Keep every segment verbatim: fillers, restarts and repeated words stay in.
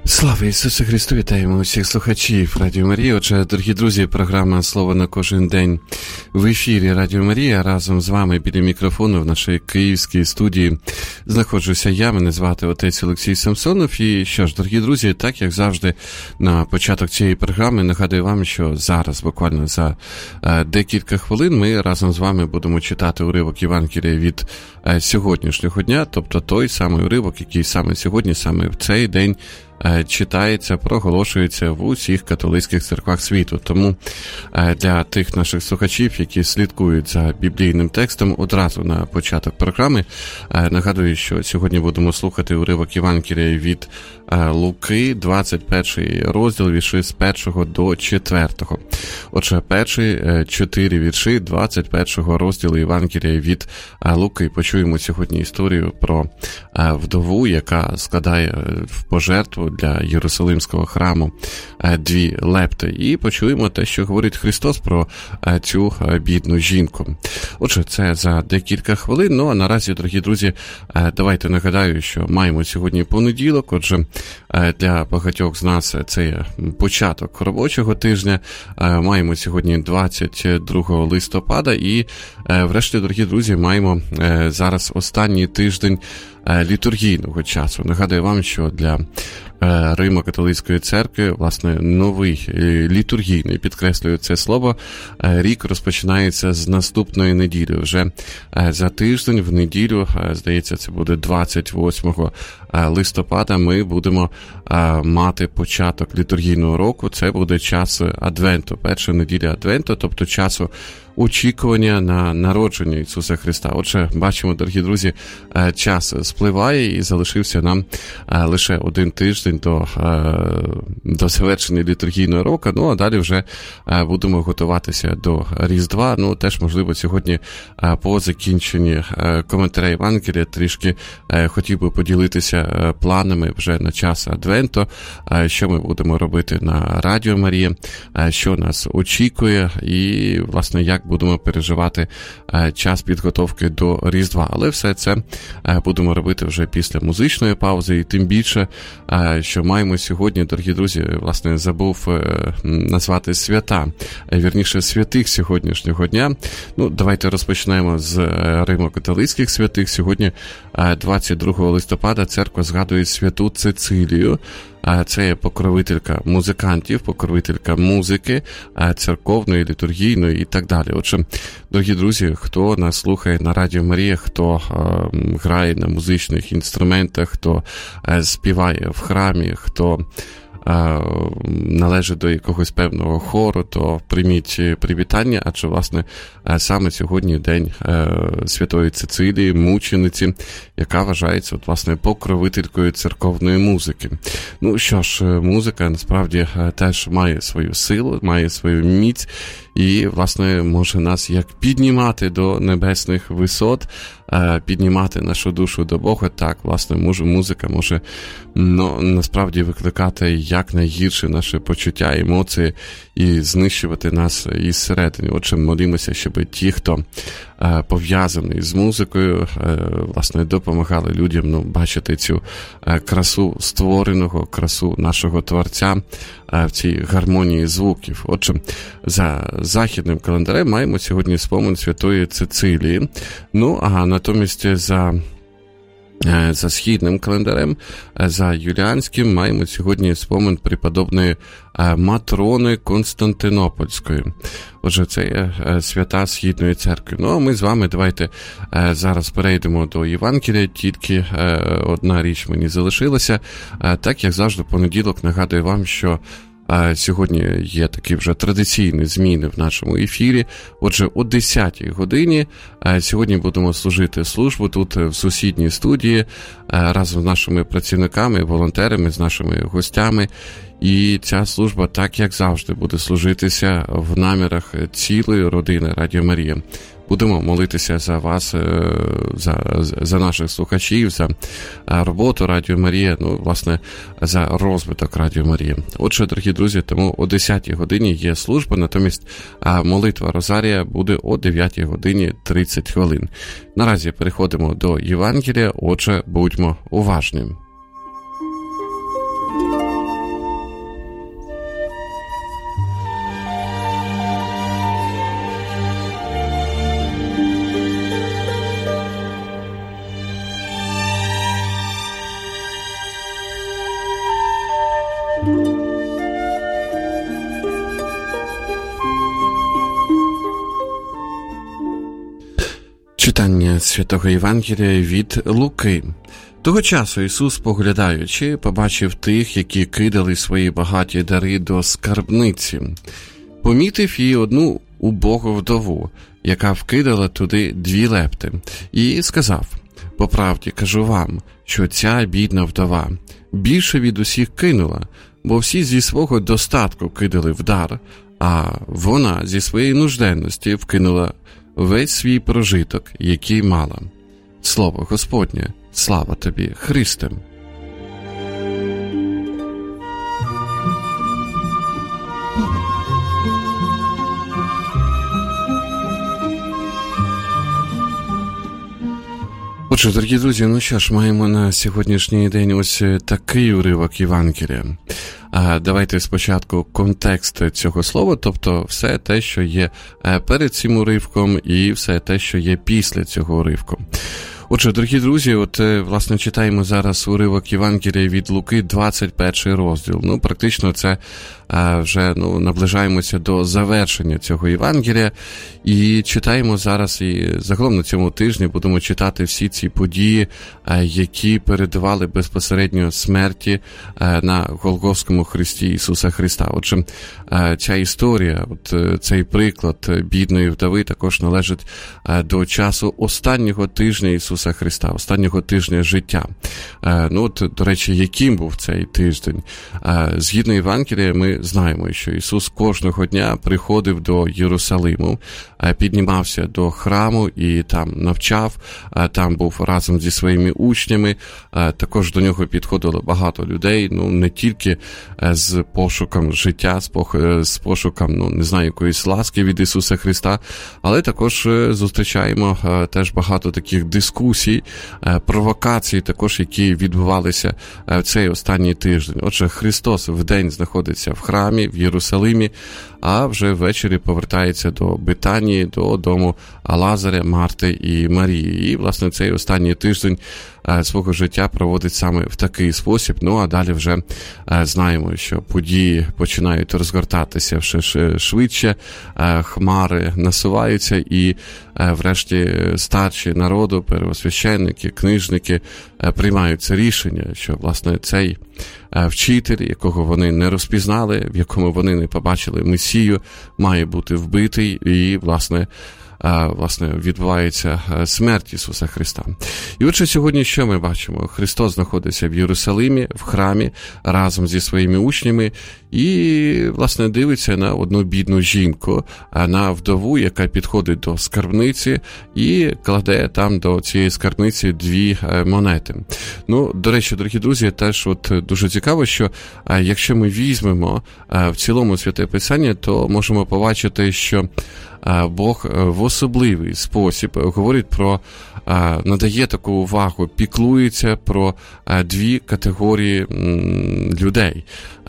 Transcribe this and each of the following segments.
Слава Ісусу Христу! Вітаємо усіх слухачів Радіо Марія. Отже, дорогі друзі, програма «Слово на кожен день» в ефірі Радіо Марія. Разом з вами біля мікрофону в нашій київській студії знаходжуся я, мене звати отець Олексій Самсонов. І що ж, дорогі друзі, так як завжди на початок цієї програми нагадую вам, що зараз, буквально за е, декілька хвилин, ми разом з вами будемо читати уривок Євангелія від е, сьогоднішнього дня, тобто той самий уривок, який саме сьогодні, саме в цей день читається, проголошується в усіх католицьких церквах світу. Тому для тих наших слухачів, які слідкують за біблійним текстом, одразу на початок програми нагадую, що сьогодні будемо слухати уривок Євангелія від Луки, двадцять перший розділ, вірші з першого до четвертого. Отже, перші чотири вірші двадцять першого розділу Євангелія від Луки. Почуємо сьогодні історію про вдову, яка складає в пожертву для Єрусалимського храму дві лепти. І почуємо те, що говорить Христос про цю бідну жінку. Отже, це за декілька хвилин. Ну, а наразі, дорогі друзі, давайте нагадаю, що маємо сьогодні понеділок. Отже, для багатьох з нас це початок робочого тижня. Маємо сьогодні двадцять другого листопада і, врешті, дорогі друзі, маємо зараз останній тиждень літургійного часу. Нагадую вам, що для Римо-католицької церкви, власне, новий літургійний, підкреслюю це слово, рік розпочинається з наступної неділі. Вже за тиждень, в неділю, здається, це буде двадцять восьмого листопада, ми будемо мати початок літургійного року. Це буде час Адвенту, перша неділя Адвенту, тобто часу очікування на народження Ісуса Христа. Отже, бачимо, дорогі друзі, час спливає і залишився нам лише один тиждень до, до завершення літургійного року. Ну, а далі вже будемо готуватися до Різдва. Ну, теж, можливо, сьогодні по закінченні коментаря Євангелія трішки хотів би поділитися планами вже на час Адвенту, що ми будемо робити на Радіо Марія, що нас очікує і, власне, як будемо переживати час підготовки до Різдва. Але все це будемо робити вже після музичної паузи, і тим більше, що маємо сьогодні, дорогі друзі, власне, забув назвати свята, вірніше, святих сьогоднішнього дня. Ну, давайте розпочнемо з Римо-католицьких святих. Сьогодні, двадцять другого листопада, церква згадує святу Цицилію. Це є покровителька музикантів, покровителька музики, церковної, літургійної і так далі. Отже, дорогі друзі, хто нас слухає на Радіо Марія, хто е, грає на музичних інструментах, хто е, співає в храмі, хто належить до якогось певного хору, то прийміть привітання, адже, власне, саме сьогодні день Святої Цицилії, мучениці, яка вважається, от, власне, покровителькою церковної музики. Ну що ж, музика, насправді, теж має свою силу, має свою міць, і, власне, може нас як піднімати до небесних висот, піднімати нашу душу до Бога. Так, власне, може, музика може, ну, насправді викликати як найгірші наші почуття, емоції і знищувати нас із середини. Отже, молімося, щоб ті, хто пов'язаний з музикою, власне, допомагали людям, ну, бачити цю красу створеного, красу нашого Творця в цій гармонії звуків. Отже, за західним календарем маємо сьогодні спомин Святої Цицилії. Ну, а натомість за За східним календарем, за юліанським, маємо сьогодні спомин преподобної Матрони Константинопольської. Отже, це є свята Східної церкви. Ну, а ми з вами давайте зараз перейдемо до Євангелія. Тільки одна річ мені залишилася. Так, як завжди, понеділок нагадую вам, що сьогодні є такі вже традиційні зміни в нашому ефірі. Отже, о десятій годині сьогодні будемо служити службу тут в сусідній студії разом з нашими працівниками, волонтерами, з нашими гостями. І ця служба, так як завжди, буде служитися в намірах цілої родини Радіо Марія. Будемо молитися за вас, за, за наших слухачів, за роботу Радіо Марія, ну, власне, за розвиток Радіо Марія. Отже, дорогі друзі, тому о десятій годині є служба, натомість молитва Розарія буде о дев'ятій годині тридцять хвилин. Наразі переходимо до Євангелія, отже, будьмо уважні. Святого Євангелія від Луки. Того часу Ісус, поглядаючи, побачив тих, які кидали свої багаті дари до скарбниці. Помітив і одну убогу вдову, яка вкидала туди дві лепти, і сказав: «По правді кажу вам, що ця бідна вдова більше від усіх кинула, бо всі зі свого достатку кидали в дар, а вона зі своєї нужденності вкинула весь свій прожиток, який мала». Слово Господнє, слава тобі, Христе! Отже, дорогі друзі, ну що ж, маємо на сьогоднішній день ось такий уривок Євангелія. А давайте спочатку контекст цього слова, тобто все те, що є перед цим уривком, і все те, що є після цього уривку. Отже, дорогі друзі, от, власне, читаємо зараз уривок Євангелія від Луки, двадцять перший розділ. Ну, практично це а, вже, ну, наближаємося до завершення цього Євангелія. І читаємо зараз, і загалом на цьому тижні будемо читати всі ці події, а, які передували безпосередньо смерті а, на Голгофському хресті Ісуса Христа. Отже, а, ця історія, от, цей приклад бідної вдови також належить а, до часу останнього тижня Ісуса Христа, останнього тижня життя. Ну, от, до речі, яким був цей тиждень? Згідно Євангелія, ми знаємо, що Ісус кожного дня приходив до Єрусалиму, піднімався до храму і там навчав, там був разом зі своїми учнями, також до нього підходило багато людей, ну, не тільки з пошуком життя, з пошуком, ну, не знаю, якоїсь ласки від Ісуса Христа, але також зустрічаємо теж багато таких дискусій, провокацій також, які відбувалися в цей останній тиждень. Отже, Христос вдень знаходиться в храмі, в Єрусалимі, а вже ввечері повертається до Бетанії, до дому Лазаря, Марти і Марії. І, власне, цей останній тиждень свого життя проводить саме в такий спосіб. Ну, а далі вже знаємо, що події починають розгортатися ще швидше, хмари насуваються і, врешті, старші народу, первосвященники, книжники приймають це рішення, що, власне, цей вчитель, якого вони не розпізнали, в якому вони не побачили Месію, має бути вбитий і, власне, власне, відбувається смерть Ісуса Христа. І отже, сьогодні що ми бачимо? Христос знаходиться в Єрусалимі, в храмі, разом зі своїми учнями і, власне, дивиться на одну бідну жінку, на вдову, яка підходить до скарбниці і кладе там до цієї скарбниці дві монети. Ну, до речі, дорогі друзі, теж от дуже цікаво, що якщо ми візьмемо в цілому Святе Писання, то можемо побачити, що Бог в особливий спосіб говорить про, надає таку увагу, піклується про дві категорії людей.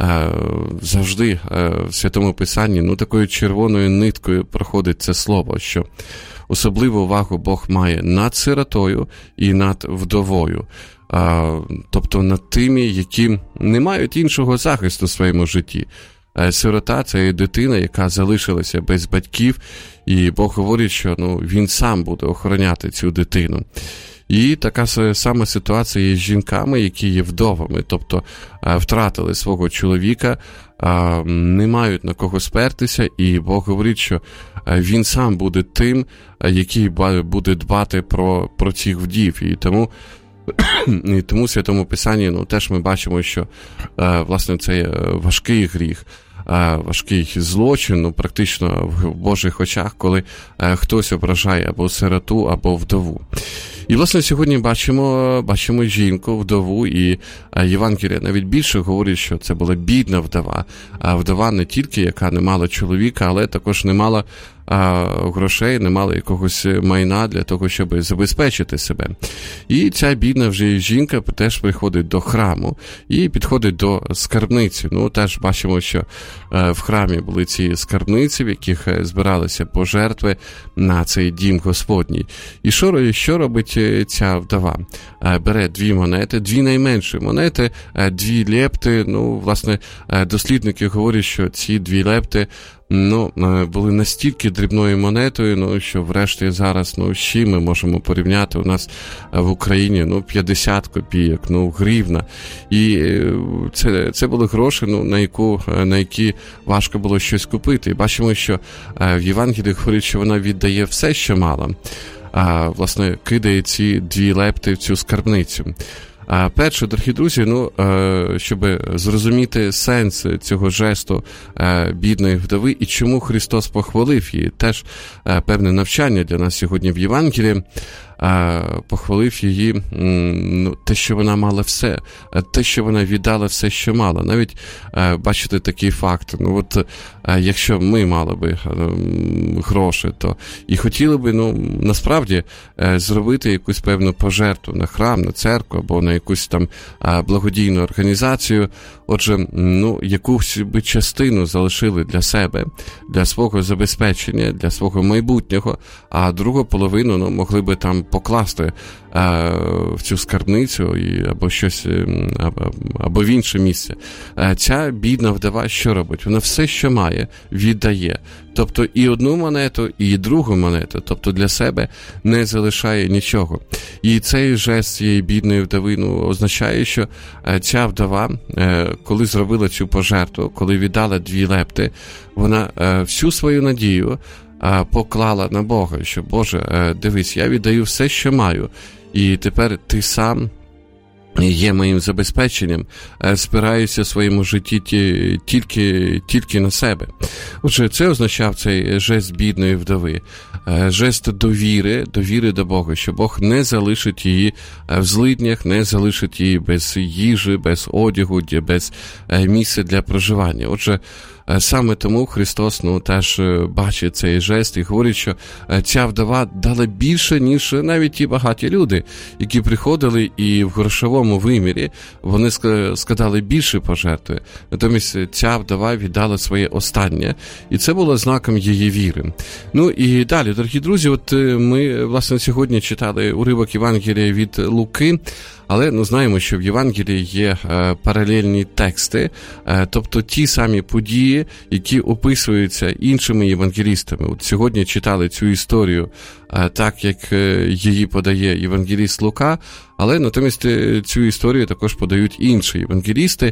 Завжди в Святому Писанні, ну, такою червоною ниткою проходить це слово, що особливу увагу Бог має над сиротою і над вдовою. Тобто над тими, які не мають іншого захисту в своєму житті. Сирота – це дитина, яка залишилася без батьків, і Бог говорить, що, ну, він сам буде охороняти цю дитину. І така сама ситуація є з жінками, які є вдовами, тобто втратили свого чоловіка, не мають на кого спертися, і Бог говорить, що він сам буде тим, який буде дбати про, про цих вдів. І тому І тому в Святому Писанні, ну, теж ми бачимо, що, власне, це важкий гріх, важкий злочин, ну, практично в Божих очах, коли хтось ображає або сироту, або вдову. І, власне, сьогодні бачимо, бачимо жінку, вдову, і Євангелія навіть більше говорить, що це була бідна вдова. А вдова не тільки, яка не мала чоловіка, але також не мала а, грошей, не мала якогось майна для того, щоб забезпечити себе. І ця бідна вже жінка теж приходить до храму і підходить до скарбниці. Ну, теж бачимо, що а, в храмі були ці скарбниці, в яких збиралися пожертви на цей дім Господній. І що, що робить ця вдова? А, бере дві монети, дві найменші монети, дві лепти. Ну, власне, дослідники говорять, що ці дві лепти ну, були настільки дрібною монетою, ну, що врешті зараз, ну, з чим ми можемо порівняти? У нас в Україні, ну, п'ятдесят копійок, ну, гривна. І це, це були гроші, ну, на, яку, на які важко було щось купити. І бачимо, що в Євангелії говорить, що вона віддає все, що мала, а, власне, кидає ці дві лепти в цю скарбницю. А перше, дорогі друзі, ну, щоб зрозуміти сенс цього жесту бідної вдови і чому Христос похвалив її, теж певне навчання для нас сьогодні в Євангелії, похвалив її, ну, те, що вона мала все, те, що вона віддала все, що мала. Навіть, бачите, такий факт, ну, от, якщо ми мали би гроші, то і хотіли би, ну, насправді, зробити якусь певну пожертву на храм, на церкву, або на якусь там благодійну організацію, отже, ну, якусь би частину залишили для себе, для свого забезпечення, для свого майбутнього, а другу половину, ну, могли би там покласти а, в цю скарбницю і, або щось, або, або в інше місце. А, ця бідна вдова що робить? Вона все, що має, віддає. Тобто і одну монету, і другу монету. Тобто для себе не залишає нічого. І цей жест цієї бідної вдови, ну, означає, що ця вдова, коли зробила цю пожертву, коли віддала дві лепти, вона всю свою надію поклала на Бога, що, Боже, дивись, я віддаю все, що маю, і тепер ти сам є моїм забезпеченням, спираюся в своєму житті тільки, тільки на себе. Отже, це означав цей жест бідної вдови, жест довіри, довіри до Бога, що Бог не залишить її в злиднях, не залишить її без їжі, без одягу, без місця для проживання. Отже, саме тому Христос, ну, теж бачить цей жест і говорить, що ця вдова дала більше, ніж навіть ті багаті люди, які приходили і в грошовому вимірі вони складали більше пожертви. Натомість ця вдова віддала своє останнє, і це було знаком її віри. Ну і далі, дорогі друзі, от ми, власне, сьогодні читали уривок Євангелія від Луки, але, ну, знаємо, що в Євангелії є е, паралельні тексти, е, тобто ті самі події, які описуються іншими євангелістами. От сьогодні читали цю історію е, так, як е, її подає євангеліст Лука, але натомість цю історію також подають інші євангелісти.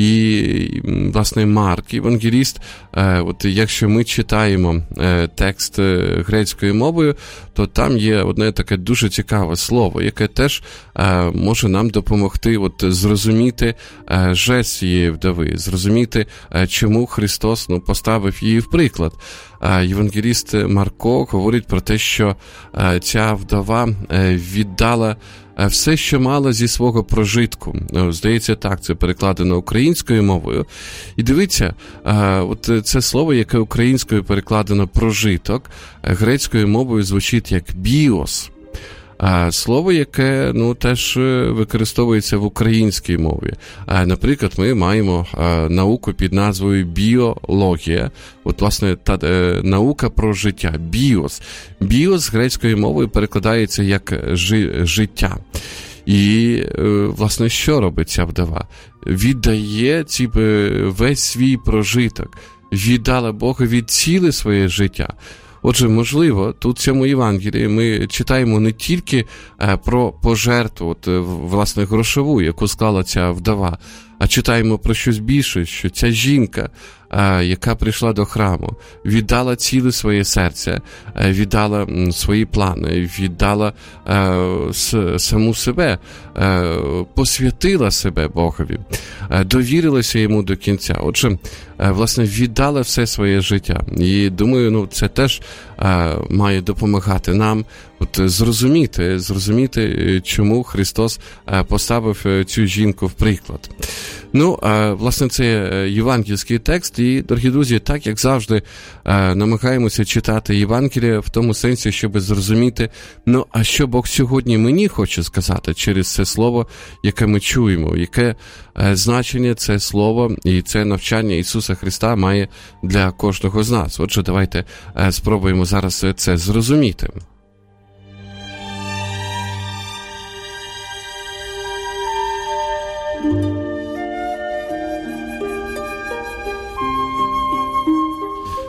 І, власне, Марк, євангеліст, е, от якщо ми читаємо е, текст грецькою мовою, то там є одне таке дуже цікаве слово, яке теж е, може нам допомогти от, зрозуміти е, жест цієї вдови, зрозуміти, е, чому Христос, ну, поставив її в приклад. Е, євангеліст Марко говорить про те, що е, ця вдова е, віддала все, що мала зі свого прожитку. Здається, так, це перекладено українською мовою. І дивіться, от це слово, яке українською перекладено прожиток, грецькою мовою звучить як біос. Слово, яке, ну, теж використовується в українській мові. Наприклад, ми маємо науку під назвою біологія. От, власне, та наука про життя. Біос. Біос грецькою мовою перекладається як жи, життя. І, власне, що робить ця вдова? Віддає ці, весь свій прожиток. Віддала Богові ціле своє життя. Отже, можливо, тут в цьому Євангелії ми читаємо не тільки про пожертву, от, власне, грошову, яку склала ця вдова, а читаємо про щось більше, що ця жінка, яка прийшла до храму, віддала ціле своє серце, віддала свої плани, віддала саму себе, посвятила себе Богові, довірилася йому до кінця. Отже, власне, віддала все своє життя. І думаю, ну, це теж має допомагати нам от зрозуміти, зрозуміти, чому Христос поставив цю жінку в приклад. Ну, власне, це євангельський текст, і, дорогі друзі, так, як завжди, намагаємося читати Євангелія в тому сенсі, щоб зрозуміти, ну, а що Бог сьогодні мені хоче сказати через це слово, яке ми чуємо, яке значення це слово і це навчання Ісуса Христа має для кожного з нас. Отже, давайте спробуємо зараз це зрозуміти.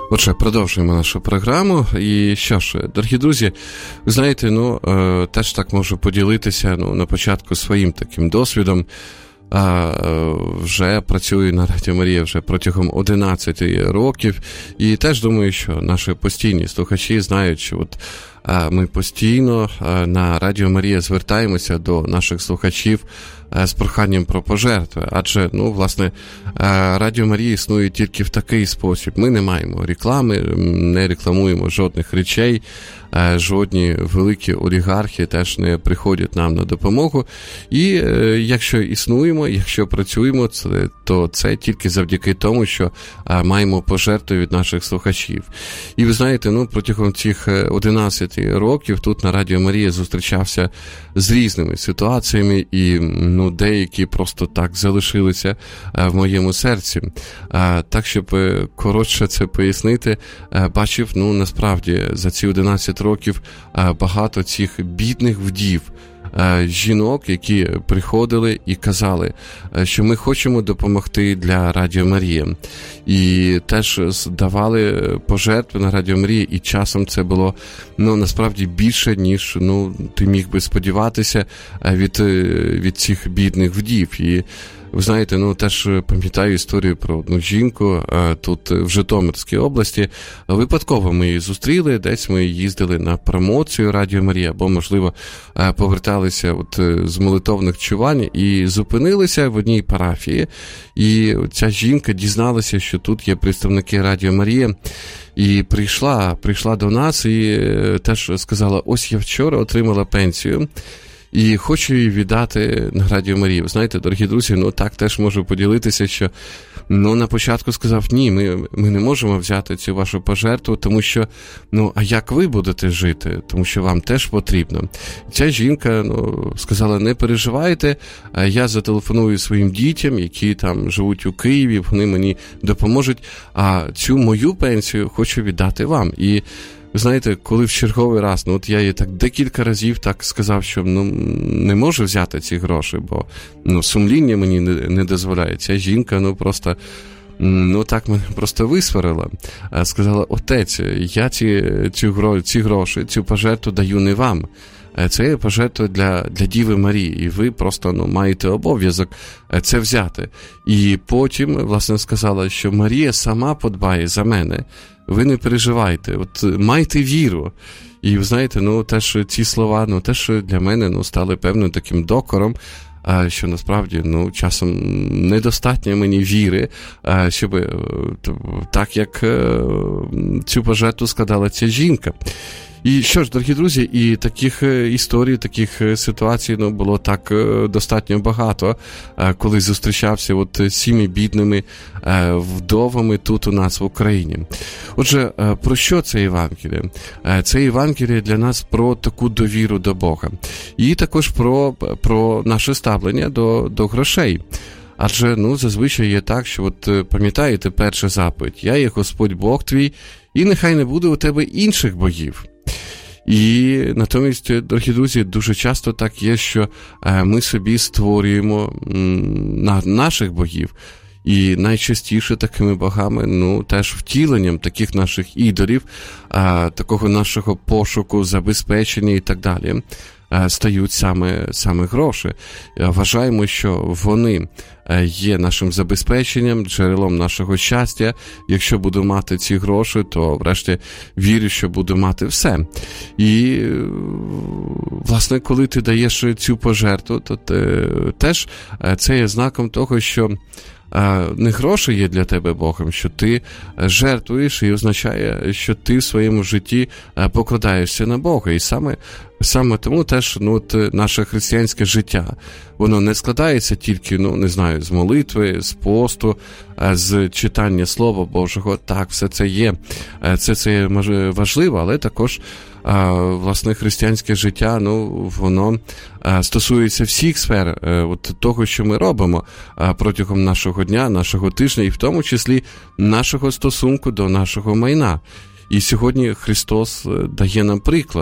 Отже, продовжуємо нашу програму. І що ж, дорогі друзі, ви знаєте, ну, е, теж так можу поділитися, ну, на початку своїм таким досвідом. А, вже працюю на Радіо Марія вже протягом одинадцять років, і теж думаю, що наші постійні слухачі знають, що от а, ми постійно а, на Радіо Марія звертаємося до наших слухачів а, з проханням про пожертви, адже, ну, власне, а, Радіо Марія існує тільки в такий спосіб. Ми не маємо реклами, не рекламуємо жодних речей, а, жодні великі олігархи теж не приходять нам на допомогу, і е, якщо існуємо, якщо працюємо, це, то це тільки завдяки тому, що а, маємо пожертви від наших слухачів. І ви знаєте, ну, протягом цих одинадцять років тут на Радіо Марія зустрічався з різними ситуаціями, і, ну, деякі просто так залишилися а, в моєму серці. А, так, щоб коротше це пояснити, а, бачив, ну, насправді, за ці одинадцять років а, багато цих бідних вдів, жінок, які приходили і казали, що ми хочемо допомогти для Радіо Марія. І теж давали пожертви на Радіо Марія, і часом це було, ну, насправді більше, ніж, ну, ти міг би сподіватися від, від цих бідних вдів. І ви знаєте, ну, теж пам'ятаю історію про одну жінку тут в Житомирській області. Випадково ми її зустріли, десь ми їздили на промоцію Радіо Марія, або, можливо, поверталися от з молитовних чувань і зупинилися в одній парафії. І ця жінка дізналася, що тут є представники Радіо Марія, і прийшла, прийшла до нас і теж сказала: ось я вчора отримала пенсію, і хочу її віддати на Радіо Марія. Ви знаєте, дорогі друзі, ну так теж можу поділитися, що, ну, на початку сказав: ні, ми, ми не можемо взяти цю вашу пожертву, тому що, ну, а як ви будете жити? Тому що вам теж потрібно. Ця жінка, ну, сказала: не переживайте, я зателефоную своїм дітям, які там живуть у Києві, вони мені допоможуть, а цю мою пенсію хочу віддати вам. І ви знаєте, коли в черговий раз, ну, от я їй так декілька разів так сказав, що, ну, не можу взяти ці гроші, бо, ну, сумління мені не, не дозволяє. Ця жінка, ну, просто, ну, так мене просто висварила. Сказала: отець, я ці, ці, ці гроші, цю пожертву даю не вам. Це пожертва для, для Діви Марії, і ви просто, ну, маєте обов'язок це взяти. І потім, власне, сказала, що Марія сама подбає за мене. Ви не переживайте, от майте віру. І, ви знаєте, ну, теж ці слова, ну, теж для мене, ну, стали певним таким докором, що насправді, ну, часом недостатньо мені віри, щоб так, як цю пожертву складала ця жінка. І що ж, дорогі друзі, і таких історій, таких ситуацій, ну, було так достатньо багато, коли зустрічався от з цими бідними вдовами тут у нас в Україні. Отже, про що це Євангеліє? Це Євангеліє для нас про таку довіру до Бога. І також про, про наше ставлення до, до грошей. Адже, ну, зазвичай є так, що от пам'ятаєте перша заповідь: «Я є Господь Бог твій, і нехай не буде у тебе інших богів». І натомість, дорогі друзі, дуже часто так є, що ми собі створюємо наших богів. І найчастіше такими богами, ну, теж втіленням таких наших ідолів, такого нашого пошуку, забезпечення і так далі, стають саме, саме гроші. Вважаємо, що вони є нашим забезпеченням, джерелом нашого щастя. Якщо буду мати ці гроші, то врешті вірю, що буду мати все. І, власне, коли ти даєш цю пожертву, то ти, теж це є знаком того, що не гроші є для тебе Богом, що ти жертвуєш, і означає, що ти в своєму житті покладаєшся на Бога. І саме, саме тому теж, ну, от, наше християнське життя, воно не складається тільки, ну, не знаю, з молитви, з посту, з читання Слова Божого. Так, все це є. Це, це важливо, але також, власне, християнське життя, ну, воно стосується всіх сфер от того, що ми робимо протягом нашого дня, нашого тижня, і в тому числі нашого стосунку до нашого майна. І сьогодні Христос дає нам приклад,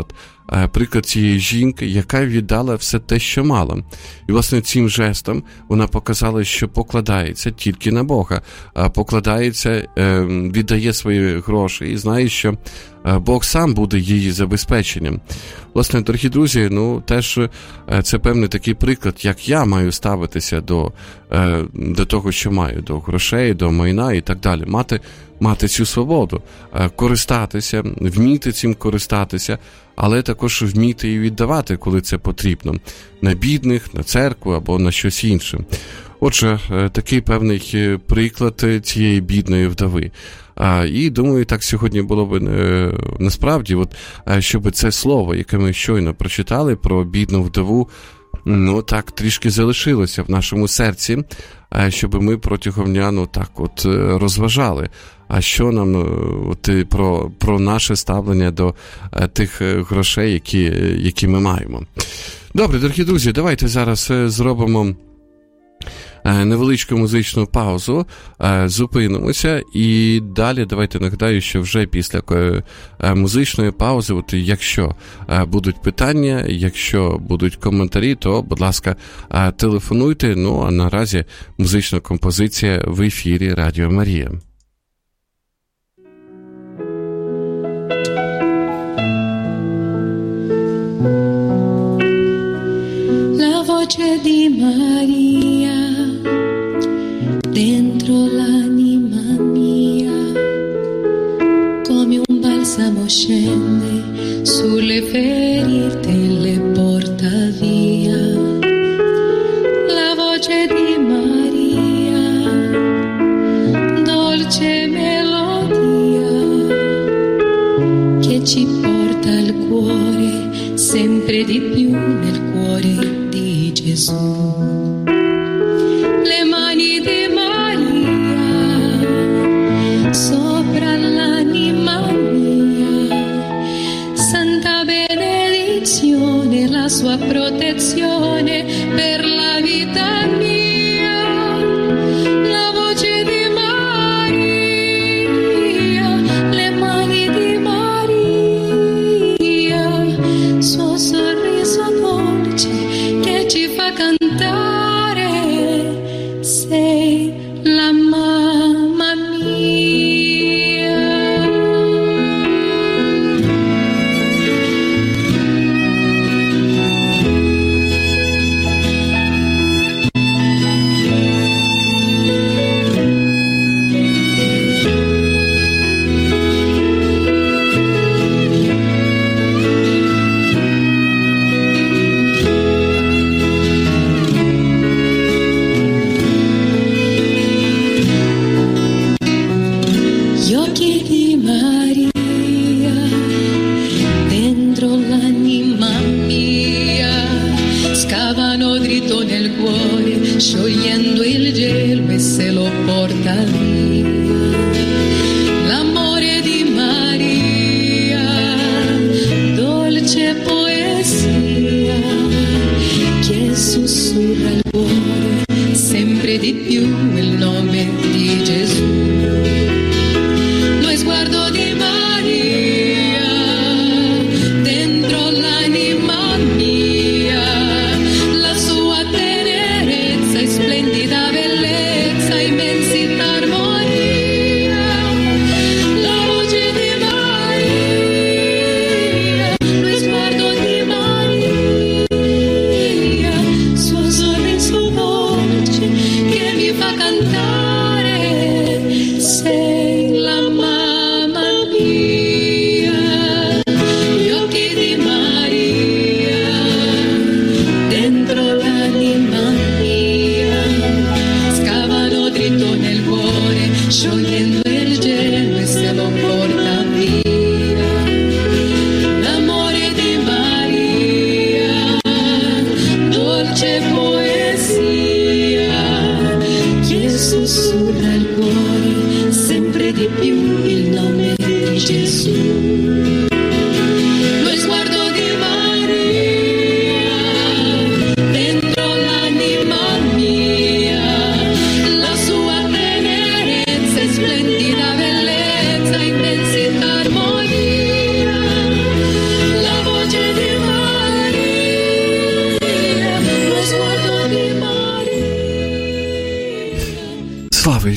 приклад цієї жінки, яка віддала все те, що мала. І, власне, цим жестом вона показала, що покладається тільки на Бога, покладається, віддає свої гроші і знає, що Бог сам буде її забезпеченням. Власне, дорогі друзі, ну, теж це певний такий приклад, як я маю ставитися до, до того, що маю, до грошей, до майна і так далі. Мати, мати цю свободу, користатися, вміти цим користатися, але також вміти і віддавати, коли це потрібно, на бідних, на церкву або на щось інше. Отже, такий певний приклад цієї бідної вдови. А, і, думаю, так сьогодні було б е, насправді, от, щоб це слово, яке ми щойно прочитали про бідну вдову, ну, так трішки залишилося в нашому серці, щоб ми протягом дня, ну, так от розважали. А що нам от, про, про наше ставлення до тих грошей, які, які ми маємо. Добре, дорогі друзі, давайте зараз зробимо невеличку музичну паузу, зупинимося і далі давайте нагадаю, що вже після музичної паузи, от якщо будуть питання, якщо будуть коментарі, то, будь ласка, телефонуйте. Ну, а наразі музична композиція в ефірі Радіо Марія. La voce di Maria dentro l'anima mia, come un balsamo scende sulle ferite e le porta via. La voce di Maria, dolce melodia, che ci porta al cuore, sempre di più nel cuore di Gesù. Le mani di Maria sopra l'anima mia, santa benedizione, la sua protezione per la vita mia. La voce di Maria, le mani di Maria, suo sorriso dolce che ci fa cantare, sei la mamma mia. Gli occhi di Maria dentro l'anima mia scavano dritto nel cuore, sciogliendo il gelo e se lo porta via. L'amore di Maria, dolce poesia, che sussurra il cuore, sempre di più il nome di Gesù. Lo sguardo di Maria dentro l'anima mia, la sua tenerezza e splendida bellezza, immensità, armonia. La voce di Maria, lo sguardo di Maria, suo sorriso dolce che mi fa cantare, sei la mamma mia. Gli occhi di Maria dentro l'anima mia scavano dritto nel cuore, sciogliendo il gelo e se lo porta via. L'amore di Maria, dolce poesia, che sussurra il cuore, sempre di più il nome di Gesù. Lo sguardo di Maria dentro l'anima mia, la sua tenerezza e splendida bellezza, immensità, armonia. La voce di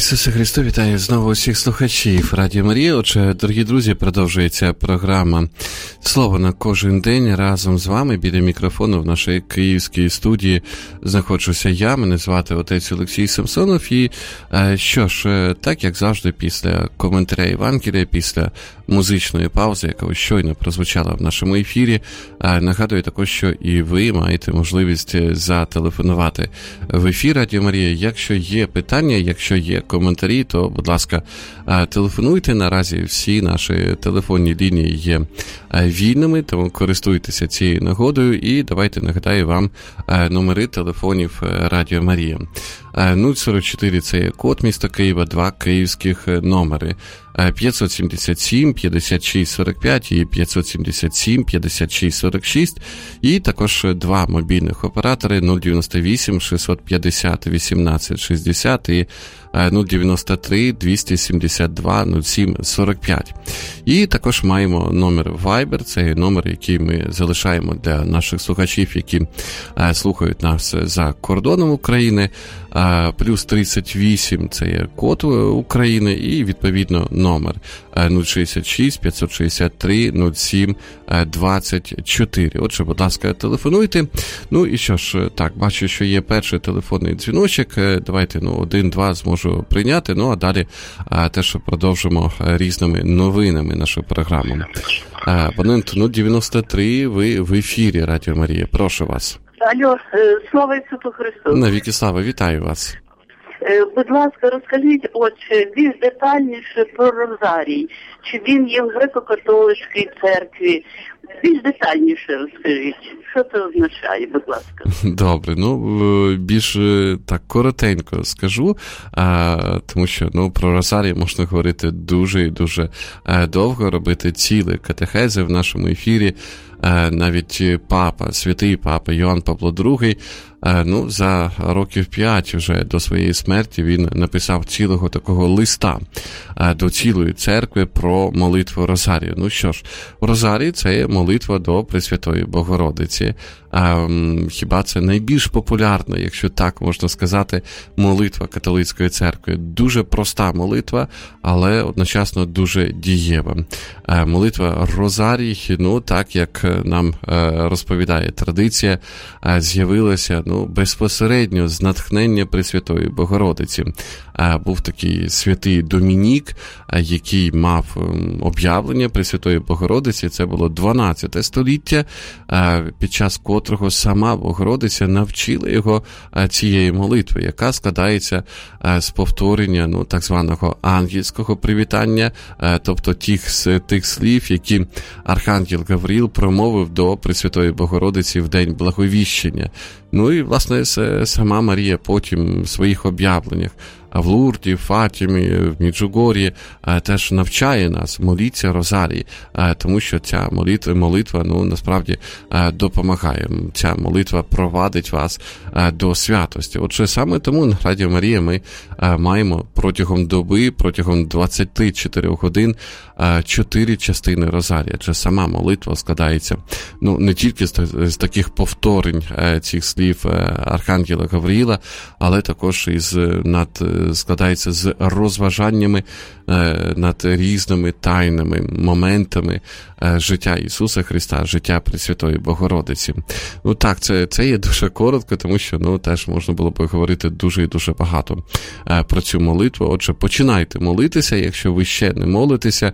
Ісусе Христу, вітаю знову усіх слухачів Радіо Марія. Отже, дорогі друзі, продовжується програма «Слово на кожен день». Разом з вами біля мікрофону в нашій київській студії знаходжуся я, мене звати отець Олексій Самсонов. І що ж, так як завжди, після коментаря Євангелія, після музичної паузи, яка щойно прозвучала в нашому ефірі, нагадую також, що і ви маєте можливість зателефонувати в ефір Радіо Марія. Якщо є питання, якщо є коментарі, то, будь ласка, телефонуйте. Наразі всі наші телефонні лінії є вільними, тому користуйтеся цією нагодою. І давайте нагадаю вам номери телефонів Радіо Марія. нуль сорок чотири – це є код міста Києва, два київських номери. п'ятсот сімдесят сім п'ятдесят шість сорок п'ять і п'ятсот сімдесят сім п'ятдесят шість сорок шість. І також два мобільних оператори нуль дев'яносто вісім шістсот п'ятдесят вісімнадцять шістдесят і нуль дев'яносто три двісті сімдесят два нуль сім сорок п'ять. І також маємо номер Viber, це номер, який ми залишаємо для наших слухачів, які слухають нас за кордоном України. Плюс тридцять вісім – це є код України, і відповідно номер нуль шістдесят шість п'ятсот шістдесят три нуль сім двадцять чотири. Отже, будь ласка, телефонуйте. Ну і що ж, так, бачу, що є перший телефонний дзвіночок. Давайте, ну, один-два зможу прийняти, ну, а далі а, теж продовжимо різними новинами нашу програму. Абонент нуль дев'яносто три, ви в ефірі Радіо Марія. Прошу вас. Алло, слава Ісусу Христу. Навіки слава, вітаю вас. Будь ласка, розкажіть, отже, більш детальніше про Розарій. Чи він є в греко-католицькій церкві? Більш детальніше розкажіть. Що це означає, будь ласка? Добре, ну, більш так коротенько скажу, а, тому що, ну, про Розарій можна говорити дуже і дуже довго, робити цілі катехези в нашому ефірі. Навіть папа, святий папа Йоанн Павло другий, ну, за років п'ять вже до своєї смерті він написав цілого такого листа до цілої церкви про молитву Розарію. Ну що ж, Розарій – це молитва до Пресвятої Богородиці. Хіба це найбільш популярна, якщо так можна сказати, молитва католицької церкви. Дуже проста молитва, але одночасно дуже дієва. Молитва Розарій, ну, так як нам розповідає традиція, з'явилася, ну, безпосередньо з натхнення Пресвятої Богородиці. Був такий святий Домінік, який мав об'явлення Пресвятої Богородиці. Це було дванадцяте століття, під час котрого сама Богородиця навчила його цієї молитви, яка складається з повторення, ну, так званого ангельського привітання, тобто тих, тих слів, які архангел Гавріл промовив до Пресвятої Богородиці в день Благовіщення. Ну і, власне, сама Марія потім в своїх об'явленнях в Лурді, в Фатімі, в Меджугор'ї теж навчає нас моліться Розарій, тому що ця молитва, молитва, ну, насправді допомагає. Ця молитва провадить вас до святості. Отже, саме тому на Радіо Марія ми маємо протягом доби, протягом двадцяти чотирьох годин чотири частини Розарія. Адже сама молитва складається, ну, не тільки з, з таких повторень цих слів архангела Гавріла, але також із над складається з розважаннями над різними тайними моментами життя Ісуса Христа, життя Пресвятої Богородиці. Ну так, це, це є дуже коротко, тому що, ну, теж можна було б говорити дуже і дуже багато про цю молитву. Отже, починайте молитися, якщо ви ще не молитеся,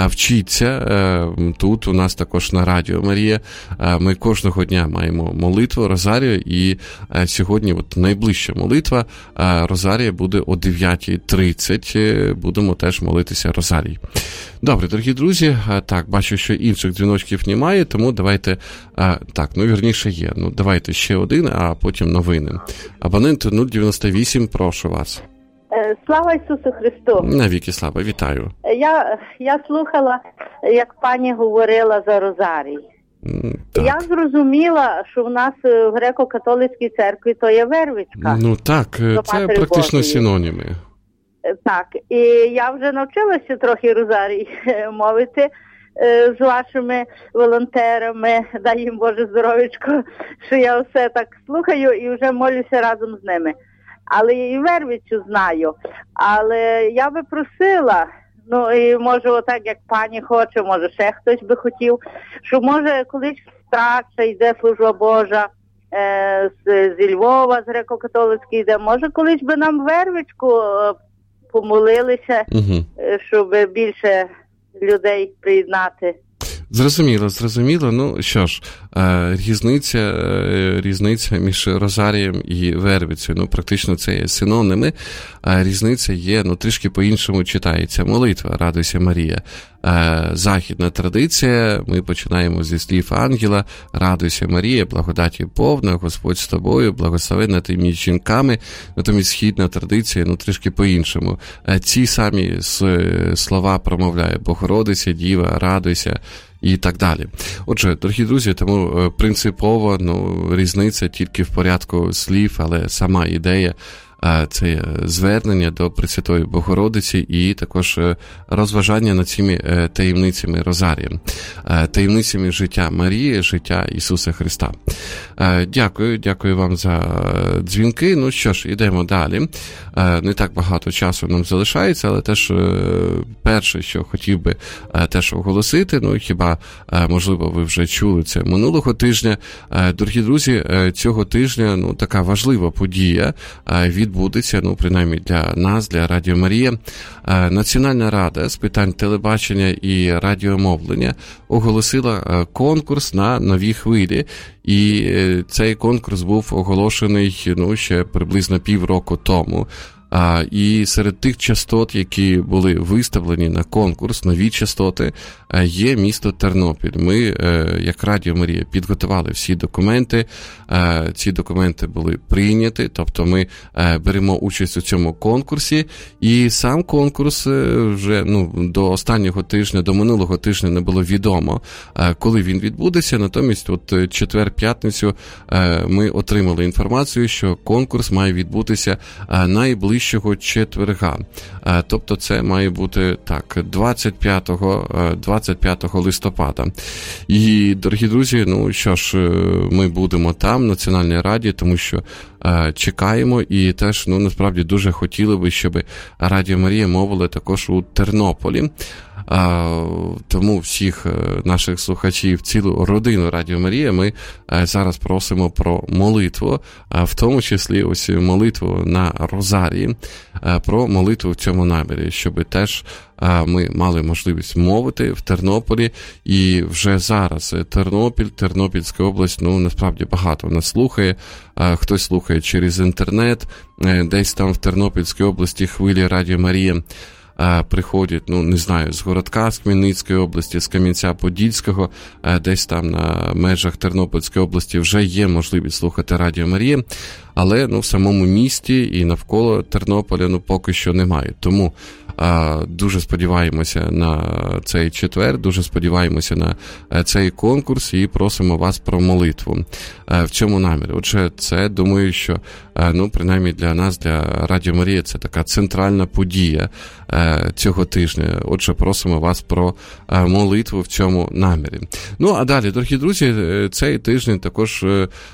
вчіться. Тут у нас також на Радіо Марія ми кожного дня маємо молитву Розарію, і сьогодні от найближча молитва Розарія буде о дев'ятій тридцять. Будемо теж молитися Розарій. Добре, дорогі друзі, так, бачу, що інших дзвіночків немає, тому давайте, так, ну, вірніше є, ну, давайте ще один, а потім новини. Абонент нуль дев'яносто вісім, прошу вас. Слава Ісусу Христу! Навіки слава, вітаю. Я, я слухала, як пані говорила за Розарій. Так. Я зрозуміла, що в нас в греко-католицькій церкві то є вервичка. Ну так, це практично Божої. синоніми. Так, і я вже навчилася трохи Розарій мовити з вашими волонтерами, дай їм Боже здоров'ячко, що я все так слухаю і вже молюся разом з ними. але і Вервицю знаю. Але я би просила, ну і може отак, як пані хоче, може ще хтось би хотів, що може колись старша йде служба Божа, е, з, зі Львова, з греко-католицької йде, може колись би нам Вервичку е, помолилися, угу. щоб більше людей приєднати. Зрозуміло, зрозуміло. Ну, що ж, е, різниця, е, різниця між Розарієм і Вервицею, ну, практично це є синоніми, а різниця є, ну, трішки по-іншому читається молитва «Радуйся, Марія». Е, західна традиція, ми починаємо зі слів ангела «Радуйся, Марія, благодаті повна, Господь з тобою, благословенна ти між жінками». Натомість східна традиція, ну, трішки по-іншому. Е, ці самі слова промовляє Богородиця, Діва, радуйся, і так далі. Отже, дорогі друзі, тому принципово, ну, різниця тільки в порядку слів, але сама ідея це звернення до Пресвятої Богородиці і також розважання над цими таємницями Розарія, таємницями життя Марії, життя Ісуса Христа. Дякую, дякую вам за дзвінки. Ну що ж, ідемо далі. Не так багато часу нам залишається, але теж перше, що хотів би теж оголосити, ну хіба, можливо, ви вже чули це минулого тижня. Дорогі друзі, цього тижня, ну, така важлива подія відбудеться, ну, принаймні для нас, для Радіо Марія. Національна рада з питань телебачення і радіомовлення оголосила конкурс на нові хвилі. І цей конкурс був оголошений, ну, ще приблизно півроку тому. А, і серед тих частот, які були виставлені на конкурс, нові частоти, є місто Тернопіль. Ми, як Радіо Марія, підготували всі документи. Ці документи були прийняті, тобто ми беремо участь у цьому конкурсі. І сам конкурс вже, ну, до останнього тижня, до минулого тижня не було відомо, коли він відбудеться. Натомість, от четвер-п'ятницю ми отримали інформацію, що конкурс має відбутися найближче четверга. Тобто це має бути так, двадцять п'ятого листопада. І, дорогі друзі, ну що ж, ми будемо там, в Національній Раді, тому що чекаємо і теж, ну, насправді дуже хотіли би, щоб Радіо Марія мовила також у Тернополі. Тому всіх наших слухачів, цілу родину Радіо Марія ми зараз просимо про молитву, в тому числі ось молитву на Розарії, про молитву в цьому намірі, щоб теж ми мали можливість мовити в Тернополі. І вже зараз Тернопіль, Тернопільська область, ну, насправді багато нас слухає. Хтось слухає через інтернет, десь там в Тернопільській області хвилі Радіо Марія приходять, ну, не знаю, з городка, з Хмельницької області, з Кам'янця-Подільського, десь там на межах Тернопільської області вже є можливість слухати Радіо Марія, але, ну, в самому місті і навколо Тернополя, ну, поки що немає. Тому дуже сподіваємося на цей четвер, дуже сподіваємося на цей конкурс і просимо вас про молитву в цьому намірі. Отже, це, думаю, що, ну, принаймні для нас, для Радіо Марія, це така центральна подія цього тижня. Отже, просимо вас про молитву в цьому намірі. Ну, а далі, дорогі друзі, цей тиждень також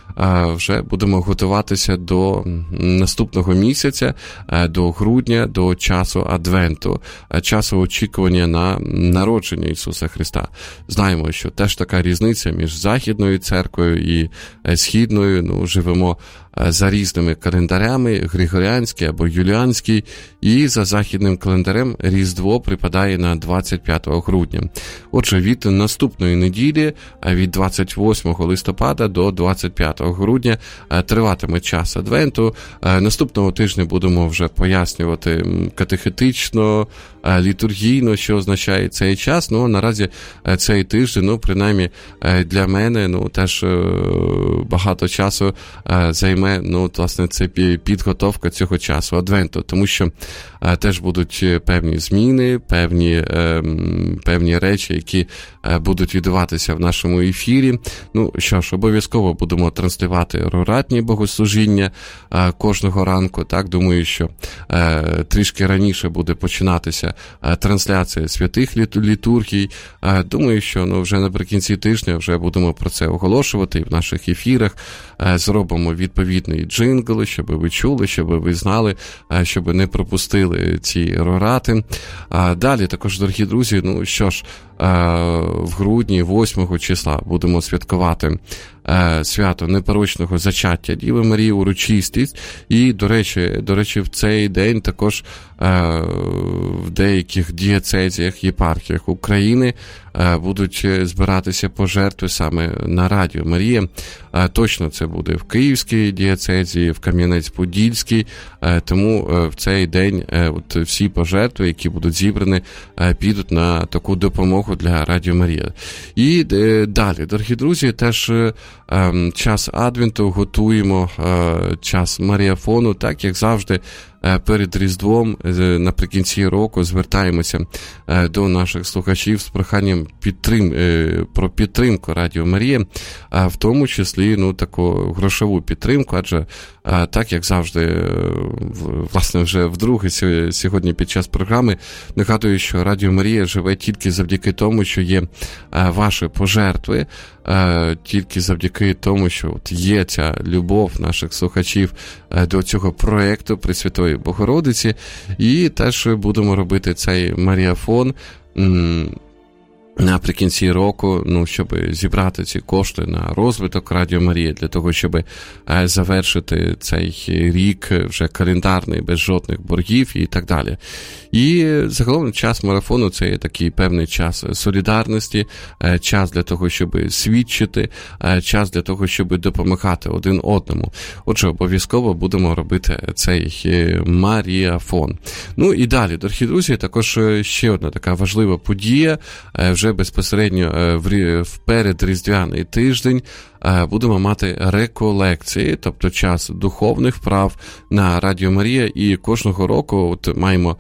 вже будемо готуватися до наступного місяця, до грудня, до часу Адвенту, часу очікування на народження Ісуса Христа. Знаємо, що теж така різниця між Західною церквою і Східною. Ну, живемо за різними календарями, Григоріанський або Юліанський, і за західним календарем Різдво припадає на двадцять п'ятого грудня. Отже, від наступної неділі, від двадцять восьмого листопада до двадцять п'ятого грудня триватиме час Адвенту. Наступного тижня будемо вже пояснювати катехетично, літургійно, що означає цей час. Ну, наразі цей тиждень, ну, принаймні для мене, ну, теж багато часу займе, ну, власне, це підготовка цього часу Адвенту, тому що теж будуть певні зміни, певні, певні речі, які будуть відбуватися в нашому ефірі. Ну, що ж, обов'язково будемо транслювати роратні богослужіння кожного ранку, так, думаю, що трішки раніше буде починатися трансляція святих літургій. Думаю, що, ну, вже наприкінці тижня вже будемо про це оголошувати в наших ефірах, зробимо відповідні відповідний джингл, щоб ви чули, щоб ви знали, щоб не пропустили ці рорати. Далі також, дорогі друзі, ну що ж, в грудні восьмого числа будемо святкувати свято непорочного зачаття Діви Марії, урочистість. І, до речі, до речі, в цей день також в деяких дієцезіях, єпархіях України будуть збиратися пожертви саме на Радіо Марія. Точно це буде в Київській дієцезії, в Кам'янець-Подільській, тому в цей день от всі пожертви, які будуть зібрані, підуть на таку допомогу для Радіо Марія. І далі, дорогі друзі, теж час Адвенту, готуємо час Маріафону, так як завжди. Перед Різдвом наприкінці року звертаємося до наших слухачів з проханням підтрим... про підтримку Радіо Марія, в тому числі ну, таку грошову підтримку, адже так як завжди, власне, вже вдруге сьогодні під час програми нагадую, що Радіо Марія живе тільки завдяки тому, що є ваші пожертви, тільки завдяки тому, що от є ця любов наших слухачів до цього проєкту Пресвятої Богородиці, і теж будемо робити цей Маріафон наприкінці року, ну, щоб зібрати ці кошти на розвиток Радіо Марія, для того, щоб завершити цей рік вже календарний, без жодних боргів і так далі. І загалом час марафону – це є такий певний час солідарності, час для того, щоб свідчити, час для того, щоб допомагати один одному. Отже, обов'язково будемо робити цей Маріафон. Ну і далі, дорогі друзі, також ще одна така важлива подія, вже безпосередньо в передріздвяний тиждень будемо мати реколекції, тобто час духовних вправ на Радіо Марія, і кожного року от маємо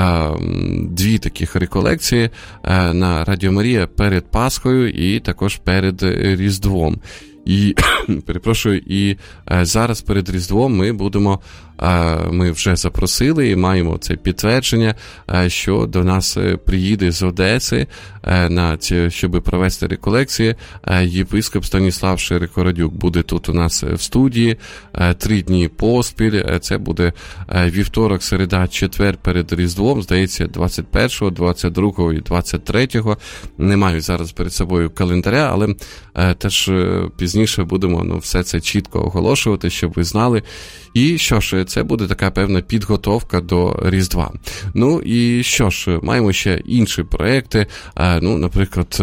дві таких реколекції на Радіо Марія перед Пасхою і також перед Різдвом. І, перепрошую, і зараз перед Різдвом ми будемо, ми вже запросили і маємо це підтвердження, що до нас приїде з Одеси, на ці, щоб провести реколекції, єпископ Станіслав Широкородюк буде тут у нас в студії три дні поспіль. Це буде вівторок, середа, четвер перед Різдвом, здається, двадцять першого, двадцять другого і двадцять третього. Не маю зараз перед собою календаря, але теж пізніше будемо ну, все це чітко оголошувати, щоб ви знали. І що ж, це буде така певна підготовка до Різдва. Ну і що ж, маємо ще інші проекти. Ну, наприклад,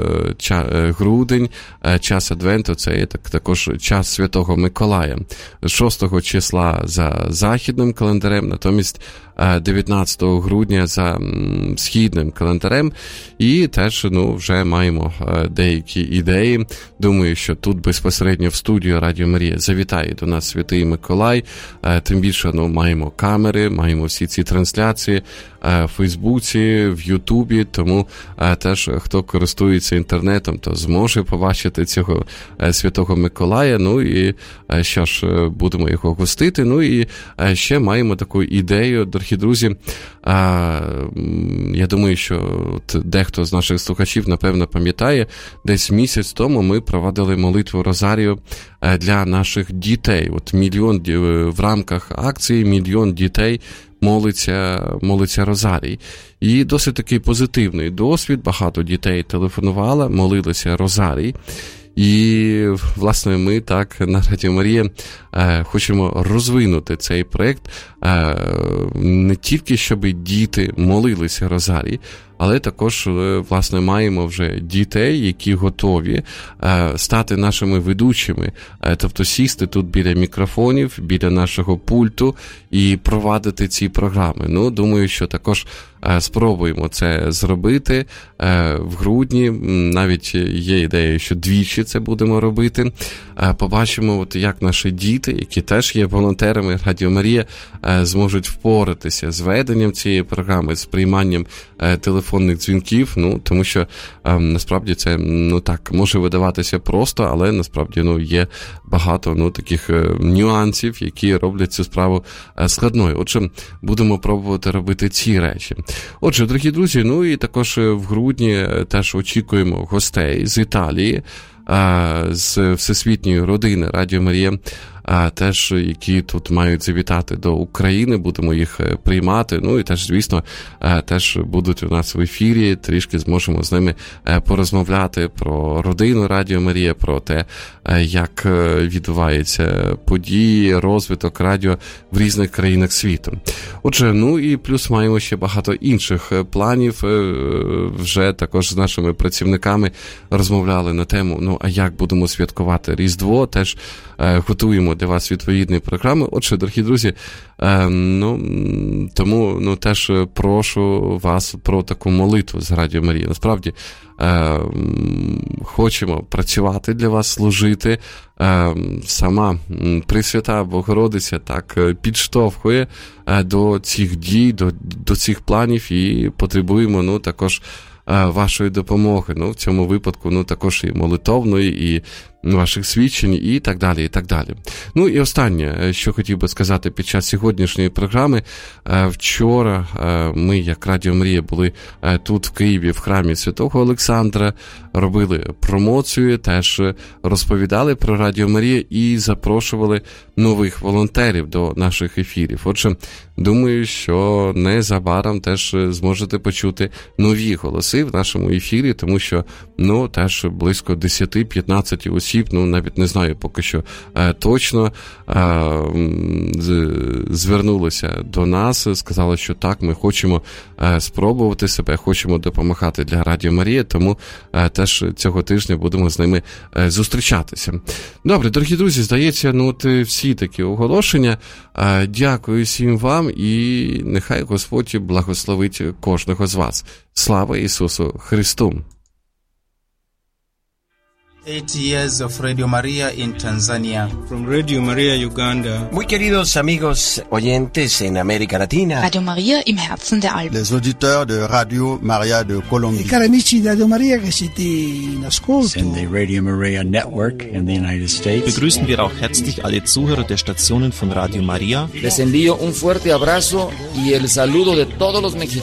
грудень, час Адвенту, це є так, також час Святого Миколая. шостого числа за західним календарем, натомість дев'ятнадцятого грудня за східним календарем. І теж, ну, вже маємо деякі ідеї. Думаю, що тут безпосередньо в студію Радіо Марія завітає до нас Святий Миколай. Тим більше, ну, маємо камери, маємо всі ці трансляції в Фейсбуці, в Ютубі, тому теж, хто користується інтернетом, то зможе побачити цього Святого Миколая. Ну і що ж, будемо його гостити. Ну і ще маємо таку ідею, дорогі друзі, я думаю, що от дехто з наших слухачів, напевно, пам'ятає, десь місяць тому ми проводили молитву Розарію для наших дітей. От мільйон, в рамках акції мільйон дітей молиться, молиться Розарій. І досить такий позитивний досвід, багато дітей телефонувало, молилися Розарій. І, власне, ми так на Радіо Марія е, хочемо розвинути цей проєкт е, не тільки, щоб діти молилися Розарій, але також, власне, маємо вже дітей, які готові е, стати нашими ведучими, е, тобто сісти тут біля мікрофонів, біля нашого пульту і провадити ці програми. Ну, думаю, що також е, спробуємо це зробити е, в грудні, навіть є ідея, що двічі це будемо робити. Е, побачимо, от, як наші діти, які теж є волонтерами Радіо Марія, е, зможуть впоратися з веденням цієї програми, з прийманням е, телефонних дзвінків, ну, тому що е, насправді це, ну, так, може видаватися просто, але насправді, ну, є багато, ну, таких е, нюансів, які роблять цю справу е, складною. Отже, будемо пробувати робити ці речі. Отже, дорогі друзі, ну, і також в грудні теж очікуємо гостей з Італії, з Всесвітньої родини Радіо Марія. теж, які тут мають завітати до України, будемо їх приймати, ну і теж, звісно, теж будуть у нас в ефірі, трішки зможемо з ними порозмовляти про родину Радіо Марія, про те, як відбуваються події, розвиток радіо в різних країнах світу. Отже, ну і плюс маємо ще багато інших планів, вже також з нашими працівниками розмовляли на тему, ну, а як будемо святкувати Різдво, теж е, готуємо для вас відповідні програми. Отже, дорогі друзі, е, ну, тому, ну, теж прошу вас про таку молитву з Радіо Марія. Насправді, е, хочемо працювати для вас, служити. Е, сама Пресвята Богородиця так підштовхує е, до цих дій, до, до цих планів, і потребуємо, ну, також вашої допомоги, ну, в цьому випадку, ну, також і молитовної, і ваших свідчень, і так далі, і так далі. Ну, і останнє, що хотів би сказати під час сьогоднішньої програми. Вчора ми, як Радіо Марія, були тут, в Києві, в храмі Святого Олександра, робили промоцію, теж розповідали про Радіо Марія і запрошували нових волонтерів до наших ефірів. Отже, думаю, що незабаром теж зможете почути нові голоси в нашому ефірі, тому що, ну, теж близько десять-п'ятнадцять осіб, ну, навіть не знаю поки що е, точно, е, з, звернулися до нас, сказали, що так, ми хочемо е, спробувати себе, хочемо допомагати для Радіо Марія, тому е, теж цього тижня будемо з ними е, зустрічатися. Добре, дорогі друзі, здається, ну, от всі такі оголошення. Е, дякую всім вам, і нехай Господь благословить кожного з вас. Слава Ісусу Христу! Eight years of Radio Maria in Tanzania. From Radio Maria Uganda. Muy queridos amigos oyentes en América Latina. Radio Maria im Herzen der Alpen. Les auditeurs de Radio Maria de Colombie. I cari amici di Radio Maria che siete in ascolto. In the Radio Maria Network in the United States. Begrüßen wir auch herzlich alle Zuhörer der Stationen von Radio Maria. Les envío un fuerte abrazo y el saludo de todos los mexicanos.